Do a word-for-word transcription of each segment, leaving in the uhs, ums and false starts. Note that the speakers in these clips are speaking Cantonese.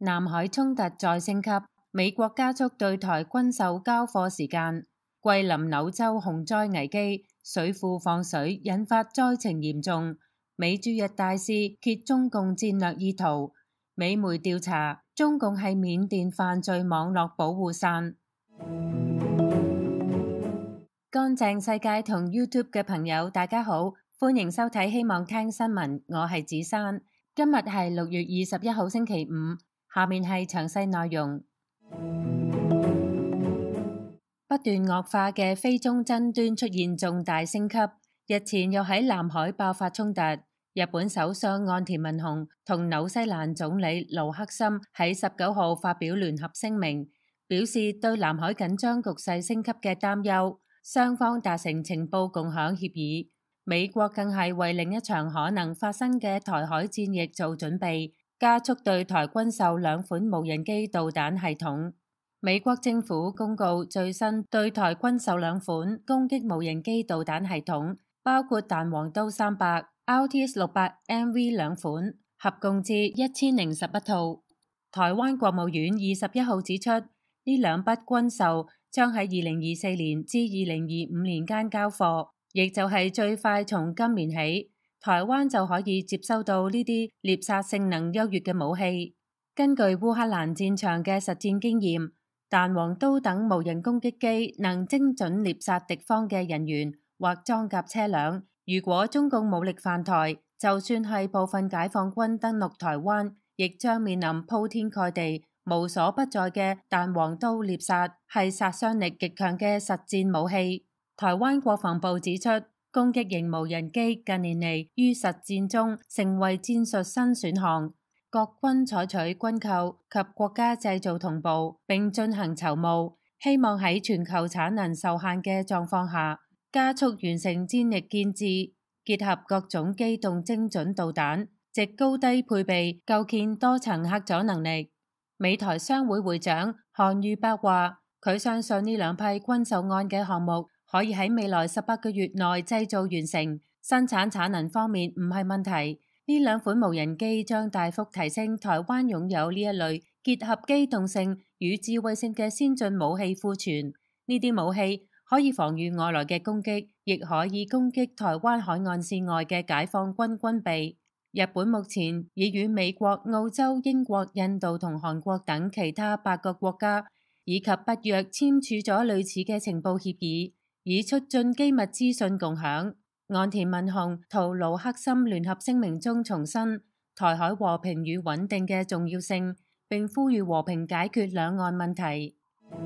南海衝突再升級，美國加速對台軍售交貨時間。桂林柳州洪災危機，水庫放水引發災情嚴重。美駐日大使揭中共戰略意圖。美媒調查，中共係緬甸犯罪網絡保護傘。乾淨世界同 YouTube 嘅朋友，大家好，歡迎收睇希望聽新聞，我係子珊。今日係六月二十一號星期五，下面係詳細內容。不斷惡化嘅菲中爭端出現重大升級，日前又喺南海爆發衝突。日本首相岸田文雄同紐西蘭總理盧克森喺十九號發表聯合聲明，表示對南海緊張局勢升級嘅擔憂，雙方達成情報共享協議。美國更係為另一場可能發生嘅台海戰役做準備，加速對台軍售兩款無人機導彈系統。美國政府公告最新對台軍售兩款攻擊無人機導彈系統，包括彈簧刀三百、R T S 六百 M V 兩款，合共至一千零十一套。台灣國務院二十一號指出，呢兩筆軍售將喺二零二四年至二零二五年間交貨，亦就係最快從今年起，台灣就可以接收到呢啲獵殺性能優越嘅武器。根據烏克蘭戰場嘅實戰經驗，彈簧刀等無人攻擊機能精準獵殺敵方嘅人員或裝甲車輛。如果中共武力犯台，就算係部分解放軍登陸台灣，亦將面臨鋪天蓋地、無所不在嘅彈簧刀獵殺，係殺傷力極強嘅實戰武器。台灣國防部指出，攻擊型無人機近年嚟於實戰中成為戰術新選項。各軍採取軍購及國家製造同步，並進行籌募，希望喺全球產能受限嘅狀況下，加速完成戰力建置，結合各種機動精準導彈，藉高低配備構建多層嚇阻能力。美台商會會長韓玉伯話，佢相信呢兩批軍售案嘅項目可以喺未來十八個月內製造完成，生產產能方面唔係問題。呢兩款無人機將大幅提升台灣擁有呢一類結合機動性與智慧性嘅先進武器庫存。呢啲武器可以防禦外來嘅攻擊，亦可以攻擊台灣海岸線外嘅解放軍軍備。日本目前已與美國、澳洲、英國、印度同韓國等其他八個國家以及北約簽署咗類似嘅情報協議，以促進機密資訊共享。岸田文雄同盧克森聯合聲明中重申台海和平與穩定嘅重要性，並呼籲和平解決兩岸問題。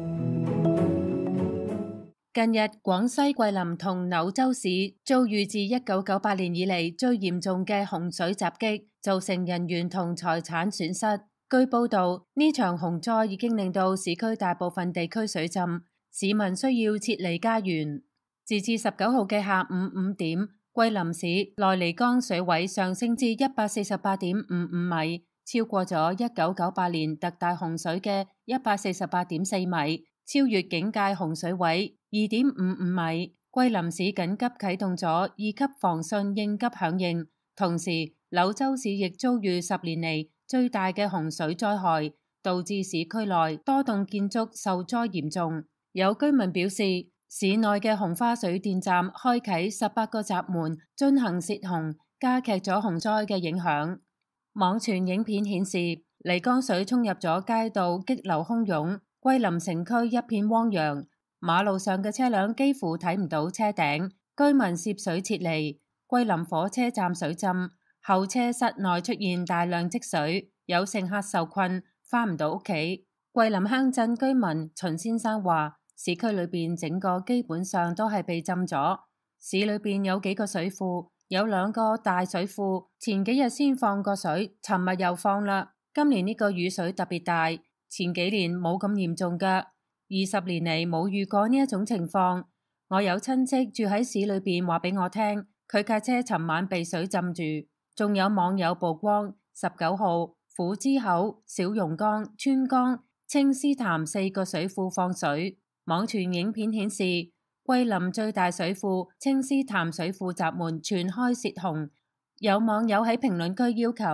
近日，廣西桂林同柳州市遭遇自一九九八年以嚟最嚴重嘅洪水襲擊，造成人員同財產損失。據報道，呢場洪災已經令到市區大部分地區水浸，市民需要撤離家園。截至十九號嘅下午五點，桂林市內黎江水位上升至一百四十八點五五米，超過咗一九九八年特大洪水嘅一百四十八點四米，超越警戒洪水位二點五五米。桂林市緊急啟動咗二級防汛應急響應，同時柳州市亦遭遇十年嚟最大嘅洪水災害，導致市區內多棟建築受災嚴重。有居民表示，市內嘅紅花水電站開啟十八個閘門進行泄洪，加劇咗洪災嘅影響。網傳影片顯示，黎江水衝入咗街道，激流洶湧，桂林城區一片汪洋，馬路上嘅車輛幾乎睇唔到車頂，居民涉水撤離。桂林火車站水浸，候車室內出現大量積水，有乘客受困，返唔到屋企。桂林鄉鎮居民秦先生話，市區裏邊整個基本上都係被浸咗，市裏邊有幾個水庫，有兩個大水庫，前幾日先放過水，尋日又放啦。今年呢個雨水特別大，前幾年冇咁嚴重噶，二十年嚟冇遇過呢一種情況。我有親戚住喺市裏邊，話俾我聽，佢架車尋晚被水浸住。仲有網友曝光，十九號虎之口、小榕江、川江、青獅潭四個水庫放水。網傳影片顯示，桂林最大水庫青獅潭水庫閘門全開泄洪。有網友喺評論區要求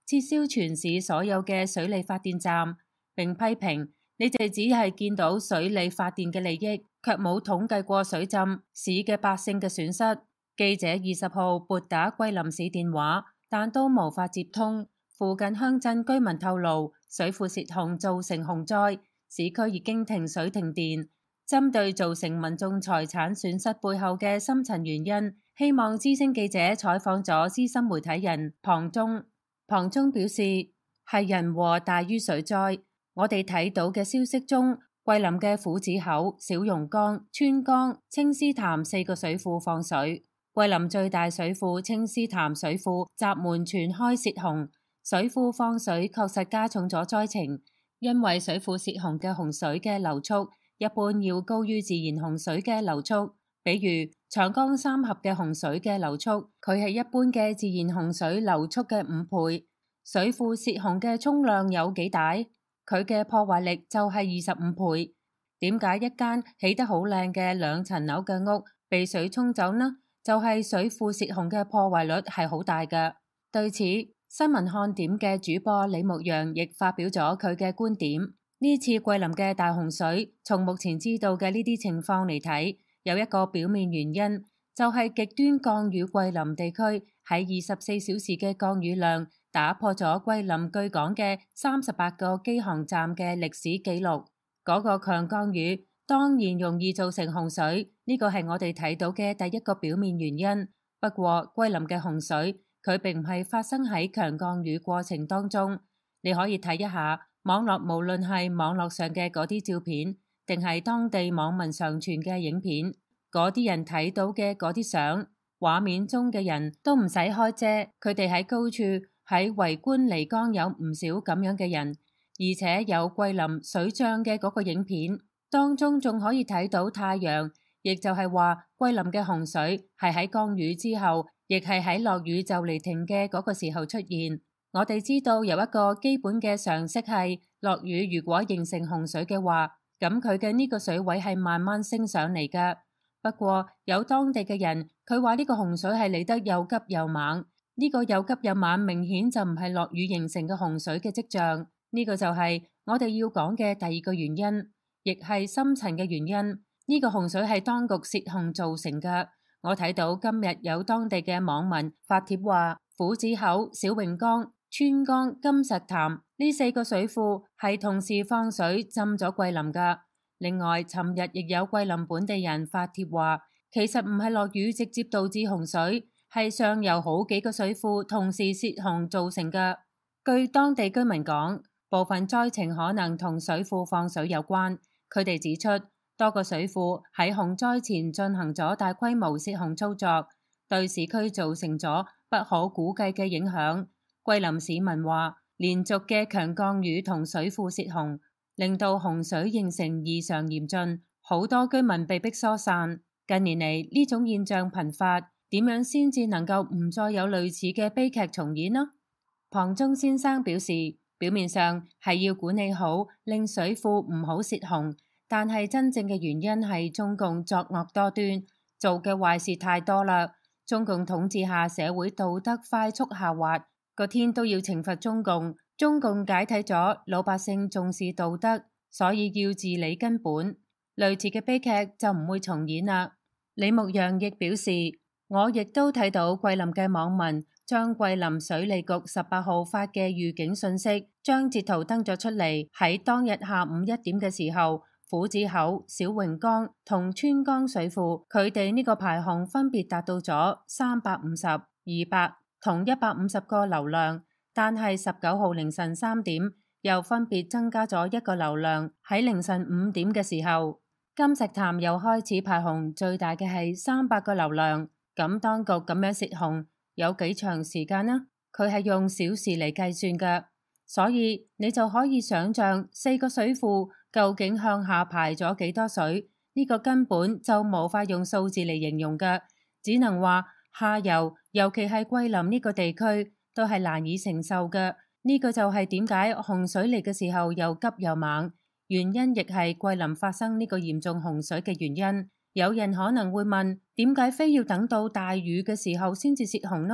撤銷全市所有嘅水力發電站，並批評你哋只係見到水力發電嘅利益，卻冇統計過水浸市嘅百姓嘅損失。記者二十號撥打桂林市電話，但都無法接通。附近鄉鎮居民透露，水庫洩洪造成洪災，市區已經停水停電。針對造成民眾財產損失背後嘅深層原因，希望之聲記者採訪咗資深媒體人龐忠。龐忠表示，係人禍大於水災。我哋睇到嘅消息中，桂林嘅虎子口、小榕江、川江、青獅潭四個水庫放水。桂林最大水庫青獅潭水庫閘門全開洩洪，水庫放水確實加重咗災情，因為水庫洩洪嘅洪水嘅流速一般要高於自然洪水嘅流速，比如長江三峽嘅洪水嘅流速，佢係一般嘅自然洪水流速嘅五倍。水庫洩洪嘅沖量有幾大？佢嘅破壞力就係二十五倍。點解一間起得好靚嘅兩層樓嘅屋被水沖走呢？就係水庫洩洪嘅破壞率係好大嘅。對此，新聞看點嘅主播李牧陽亦發表咗佢嘅觀點。呢次桂林嘅大洪水，從目前知道嘅呢啲情況嚟睇，有一個表面原因，就係極端降雨桂林地區喺二十四小時嘅降雨量打破咗桂林據講嘅三十八個機航站嘅歷史紀錄。嗰個強降雨當然容易造成洪水，呢個係我哋睇到嘅第一個表面原因。不過桂林嘅洪水佢並唔係發生喺強降雨過程當中。你可以睇一下網絡，無論係網絡上嘅嗰啲照片，定係當地網民上傳嘅影片，嗰啲人睇到嘅嗰啲相畫面中嘅人都唔使開遮，佢哋喺高處喺圍觀漓江，有唔少咁樣嘅人，而且有桂林水漲嘅嗰個影片。當中仲可以睇到太陽，亦就係話桂林嘅洪水係喺降雨之後，亦係喺落雨就嚟停嘅嗰個時候出現。我哋知道有一個基本嘅常識係，落雨如果形成洪水嘅話，咁佢嘅呢個水位係慢慢升上嚟㗎。不過有當地嘅人，佢話呢個洪水係嚟得又急又猛，呢個又急又猛明顯就唔係落雨形成嘅洪水嘅跡象。呢個就係我哋要講嘅第二個原因。亦係深層嘅原因，呢個洪水係當局洩洪造成嘅。我睇到今日有當地嘅網民發帖話，虎子口、小榕江、川江、金石潭呢四個水庫係同時放水浸咗桂林㗎。另外，尋日亦有桂林本地人發帖話，其實唔係落雨直接導致洪水，係上游好幾個水庫同時洩洪造成嘅。據當地居民講，部分災情可能同水庫放水有關。佢哋指出，多個水庫喺洪災前進行咗大規模洩洪操作，對市區造成咗不可估計嘅影響。桂林市民話，連續嘅強降雨同水庫洩洪，令到洪水形成異常嚴峻，好多居民被迫疏散。近年嚟呢種現象頻發，點樣先至能夠唔再有類似嘅悲劇重演呢？龐忠先生表示，表面上係要管理好，令水庫唔好洩洪，但係真正嘅原因係中共作惡多端，做嘅壞事太多啦。中共統治下社會道德快速下滑，個天都要懲罰中共。中共解體咗，老百姓重視道德，所以要治理根本，類似嘅悲劇就唔會重演啦。李牧陽亦表示，我亦都睇到桂林嘅網民將桂林水利局十八號發嘅預警信息，將截圖登咗出嚟。喺當日下午一點嘅時候，虎子口、小榕江同川江水庫，佢哋呢個排洪分別達到咗三百五十、二百同一百五十個流量，但係十九號凌晨三點又分別增加咗一個流量。喺凌晨五點嘅時候，金石潭又開始排洪，最大嘅係三百個流量。咁當局咁樣洩洪有幾長時間呢？佢係用小時嚟計算嘅，所以你就可以想象四個水庫究竟向下排咗幾多水？呢個根本就無法用數字嚟形容嘅，只能話下游，尤其係桂林呢個地區都係難以承受嘅。呢個就係點解洪水嚟嘅時候又急又猛，原因亦係桂林發生呢個嚴重洪水嘅原因。有人可能會問，點解非要等到大雨嘅時候先至洩洪呢？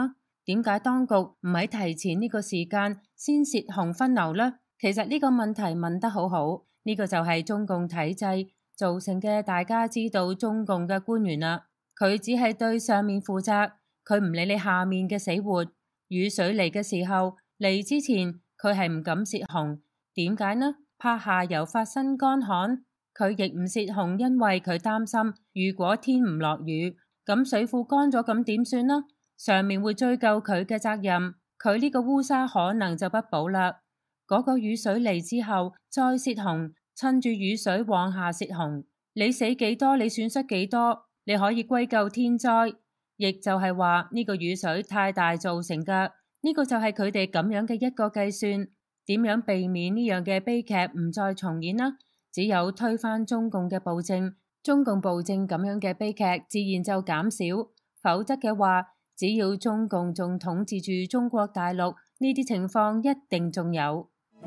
點解當局唔喺提前呢個時間先泄洪分流呢？其實呢個問題問得好好，呢個就係中共體制造成嘅。大家知道中共嘅官員啦，佢只係對上面負責，佢唔理你下面嘅死活。雨水嚟嘅時候，嚟之前佢係唔敢泄洪，點解呢？怕下游發生乾旱。佢亦唔泄洪，因為佢擔心如果天唔落雨，咁水庫乾咗，咁點算呢？上面會追究佢嘅責任，佢呢個烏紗可能就不保啦。嗰個雨水嚟之後再泄洪，趁住雨水往下泄洪，你死幾多，你損失幾多，你可以歸咎天災，亦就係話呢個雨水太大造成㗎。呢個就係佢哋咁樣嘅一個計算。點樣避免呢樣嘅悲劇唔再重演呢？只有推翻中共嘅暴政，中共暴政咁樣嘅悲劇自然就減少。否則嘅話，只要中共仲統治住中國大陸，呢啲情況一定仲有。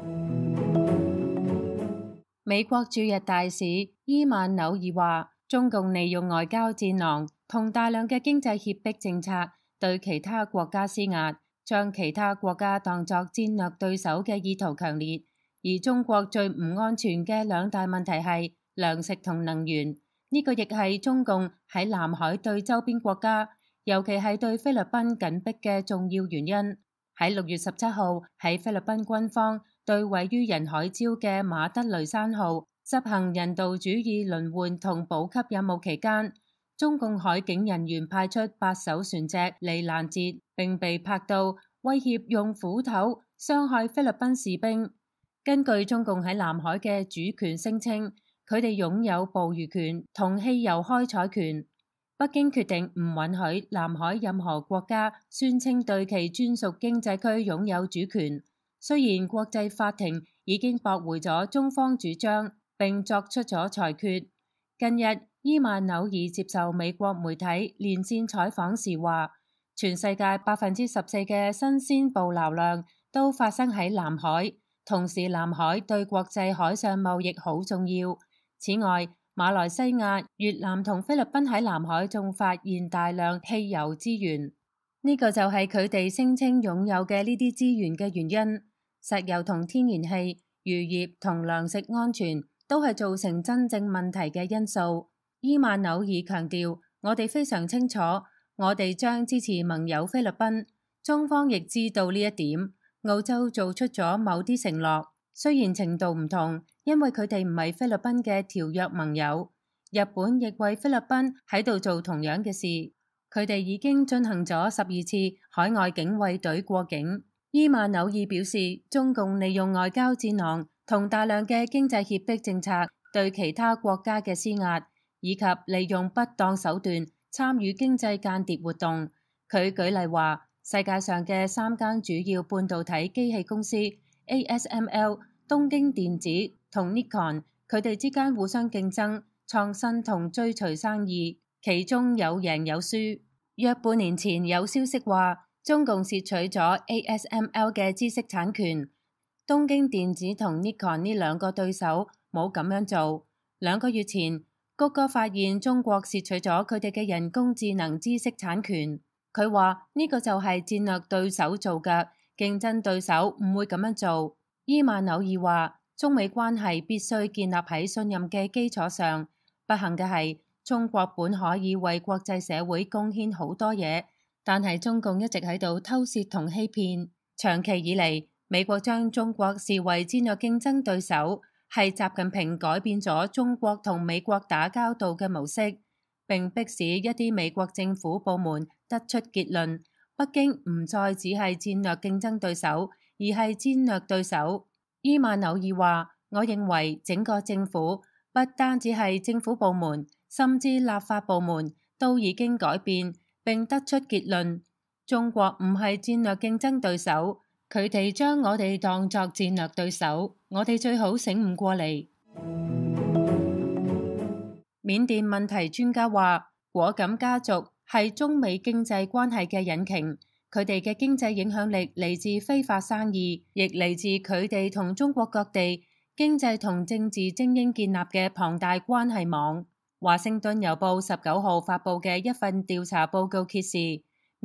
美國駐日大使伊曼紐爾話，中共利用外交戰狼同大量嘅經濟脅迫政策對其他國家施壓，將其他國家當作戰略對手嘅意圖強烈。而中國最唔安全嘅兩大問題係糧食同能源，呢個亦係中共喺南海對周邊國家，尤其係對菲律賓緊迫嘅重要原因。喺六月十七號，喺菲律賓軍方對位於人海礁嘅馬德雷山號執行人道主義輪換同補給任務期間，中共海警人員派出八艘船隻嚟攔截，並被拍到威脅用斧頭傷害菲律賓士兵。根據中共喺南海嘅主權聲稱，佢哋擁有捕魚權同汽油開採權。北京決定唔允許南海任何國家宣稱對其專屬經濟區擁有主權。雖然國際法庭已經駁回咗中方主張，並作出咗裁決。近日，伊曼紐爾接受美國媒體連線採訪時話，全世界百分之十四嘅新鮮捕撈量都發生喺南海。同時，南海對國際海上貿易好重要。此外，馬來西亞、越南同菲律賓喺南海仲發現大量汽油資源，呢個就係佢哋聲稱擁有嘅呢啲資源嘅原因。石油同天然氣、漁業同糧食安全都係造成真正問題嘅因素。伊曼紐爾強調，我哋非常清楚，我哋將支持盟友菲律賓，中方亦知道呢一點。澳洲做出咗某啲承諾，雖然程度唔同，因為佢哋唔係菲律賓嘅條約盟友。日本亦為菲律賓喺度做同樣嘅事，佢哋已經進行咗十二次海外警衛隊過境。伊曼紐爾表示，中共利用外交戰狼同大量嘅經濟脅迫政策對其他國家嘅施壓，以及利用不當手段參與經濟間諜活動。佢舉例話，世界上嘅三間主要半導體機器公司 A S M L、東京電子同 Nikon， 佢哋之間互相競爭、創新同追隨生意，其中有贏有輸。約半年前有消息話，中共竊取咗 A S M L 嘅知識產權，東京電子同 Nikon 呢兩個對手冇咁樣做。兩個月前，谷歌發現中國竊取咗佢哋嘅人工智能知識產權。佢話呢個就係戰略對手做嘅，競爭對手唔會咁樣做。伊曼紐爾話，中美關係必須建立喺信任嘅基礎上。不幸嘅係，中國本可以為國際社會貢獻好多嘢，但係中共一直喺度偷竊同欺騙。長期以嚟，美國將中國視為戰略競爭對手，係習近平改變咗中國同美國打交道嘅模式，並迫使一啲美國政府部門得出結論，北京唔再只係戰略競爭對手，而係戰略對手。伊曼紐爾話，我認為整個政府不單只係政府部門，甚至立法部門都已經改變，並得出結論，中國唔係戰略競爭對手，佢哋將我哋當作戰略對手，我哋最好醒悟過嚟。緬甸問題專家話，果敢家族係中美經濟關係嘅引擎，佢哋嘅經濟影響力嚟自非法生意，亦嚟自佢哋同中國各地經濟同政治精英建立嘅龐大關係網。華盛頓郵報十九號發佈嘅一份調查報告揭示，緬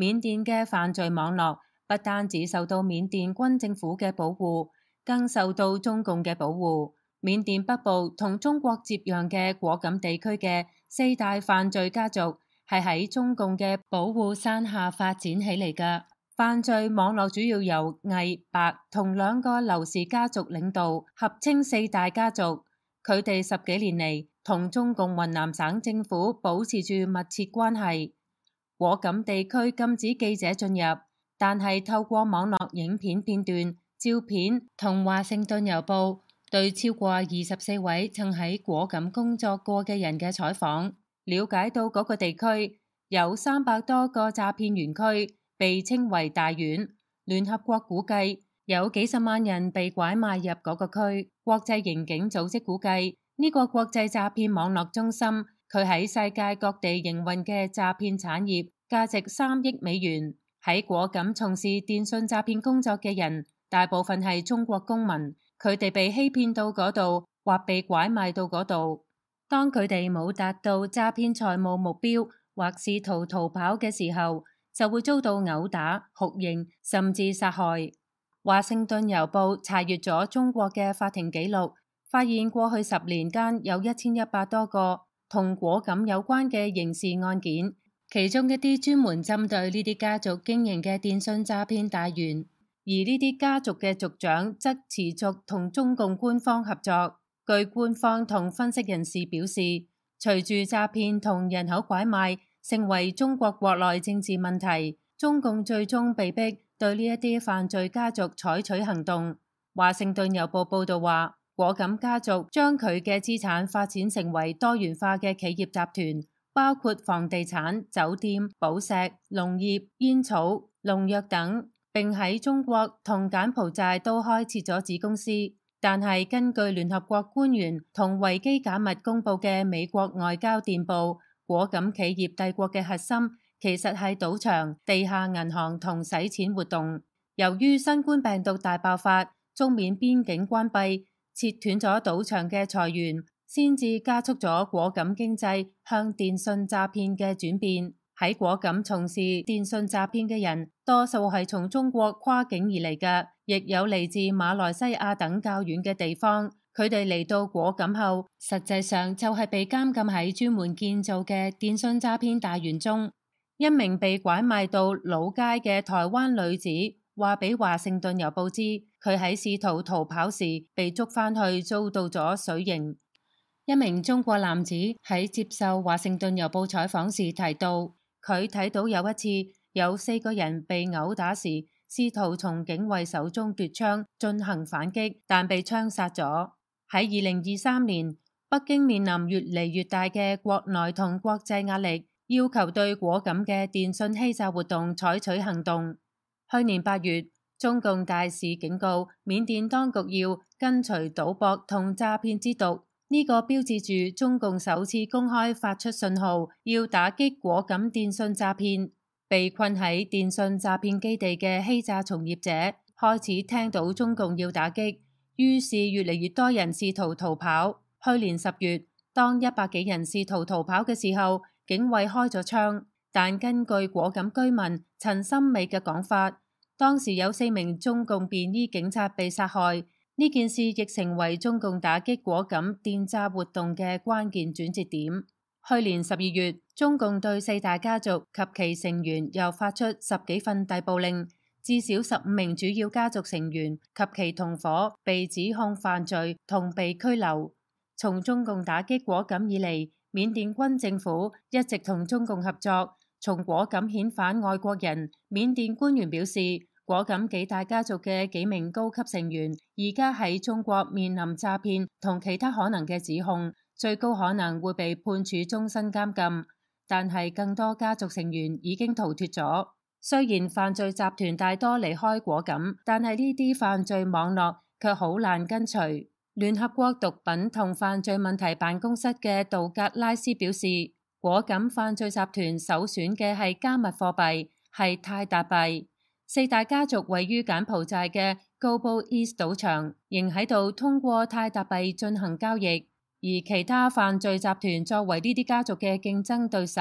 緬甸嘅犯罪網絡不單止受到緬甸軍政府嘅保護，更受到中共嘅保護。緬甸北部同中國接壤嘅果敢地區嘅四大犯罪家族係喺中共嘅保護傘下發展起嚟㗎。犯罪網絡主要由魏、白同兩個劉氏家族領導，合稱四大家族。佢哋十幾年嚟同中共雲南省政府保持住密切關係。果敢地區禁止記者進入，但係透過網絡影片片段、照片同華盛頓郵報對超過二十四位曾喺果敢工作過嘅人嘅採訪，了解到嗰個地區有三百多個詐騙園區，被稱為大丸。聯合國估計有幾十萬人被拐賣入嗰個區。國際刑警組織估計呢個國際詐騙網絡中心，佢喺世界各地營運嘅詐騙產業價值三億美元。喺果敢從事電信詐騙工作嘅人，大部分係中國公民，佢哋被欺騙到嗰度，或被拐賣到嗰度。當佢哋冇達到詐騙財務目標，或試圖逃跑嘅時候，就會遭到毆打、酷刑，甚至殺害。華盛頓郵報查閱咗中國嘅法庭記錄，發現過去十年間有一千一百多個同果敢有關嘅刑事案件。其中一啲專門針對呢啲家族經營嘅電信詐騙大員，而呢啲家族嘅族長則持續同中共官方合作。據官方同分析人士表示，隨住詐騙同人口拐賣成為中國國內政治問題，中共最終被迫對呢一啲犯罪家族採取行動。華盛頓郵報報道話，果敢家族將佢嘅資產發展成為多元化嘅企業集團，包括房地產、酒店、寶石、農業、煙草、農藥等，並喺中國同柬埔寨都開設咗子公司。但係根據聯合國官員同維基解密公佈嘅美國外交電報，果敢企業帝國嘅核心其實係賭場、地下銀行同洗錢活動。由於新冠病毒大爆發，中緬邊境關閉，切斷咗賭場嘅財源，先至加速咗果敢經濟向電信詐騙嘅轉變。喺果敢從事電信詐騙嘅人，多數係從中國跨境而嚟嘅，亦有嚟自馬來西亞等較遠嘅地方。佢哋嚟到果敢後，實際上就係被監禁喺專門建造嘅電信詐騙大園中。一名被拐賣到老街嘅台灣女子話俾華盛頓郵報知，佢喺試圖逃跑時被捉返去，遭到咗水刑。一名中國男子喺接受華盛頓郵報採訪時提到，佢睇到有一次有四個人被毆打時，試圖從警衛手中奪槍進行反擊，但被槍殺咗。喺二零二三年，北京面臨越嚟越大嘅國內同國際壓力，要求對果敢嘅電信欺詐活動採取行動。去年八月，中共大使警告緬甸當局要根除賭博同詐騙之毒，呢、這個標誌住中共首次公開發出信號，要打擊果敢電信詐騙。被困喺電信詐騙基地嘅欺詐從業者開始聽到中共要打擊，於是越嚟越多人試圖逃跑。去年十月，當一百幾人試圖逃跑嘅時候，警衛開咗槍，但根據果敢居民陳心美嘅講法，當時有四名中共便衣警察被殺害。呢件事亦成為中共打擊果敢電詐活動嘅關鍵轉折點。去年十二月，中共對四大家族及其成員又發出十幾份逮捕令，至少十五名主要家族成員及其同夥被指控犯罪同被拘留。從中共打擊果敢以嚟，緬甸軍政府一直同中共合作，從果敢遣返外國人。緬甸官員表示，果敢幾大家族嘅幾名高級成員而家喺中國面臨詐騙同其他可能嘅指控，最高可能會被判處終身監禁。但係更多家族成員已經逃脫咗。雖然犯罪集團大多離開果敢，但係呢啲犯罪網絡卻好難根除。聯合國毒品同犯罪問題辦公室嘅杜格拉斯表示，果敢犯罪集團首選嘅係加密貨幣，係泰達幣。四大家族位於柬埔寨嘅 Global East 賭場仍喺度通過泰達幣進行交易，而其他犯罪集團作為呢啲家族嘅競爭對手，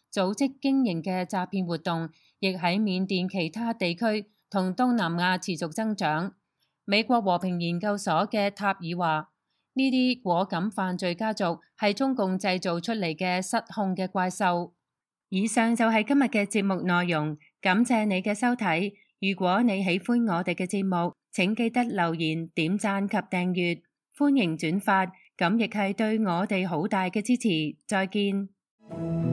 組織經營嘅詐騙活動，亦喺緬甸其他地區同東南亞持續增長。美國和平研究所嘅塔爾話：呢啲果敢犯罪家族係中共製造出嚟嘅失控嘅怪獸。以上就係今日嘅節目內容，感謝你嘅收睇。如果你喜歡我哋嘅節目，請記得留言、點讚及訂閱，歡迎轉發，咁亦係對我哋好大嘅支持。再見。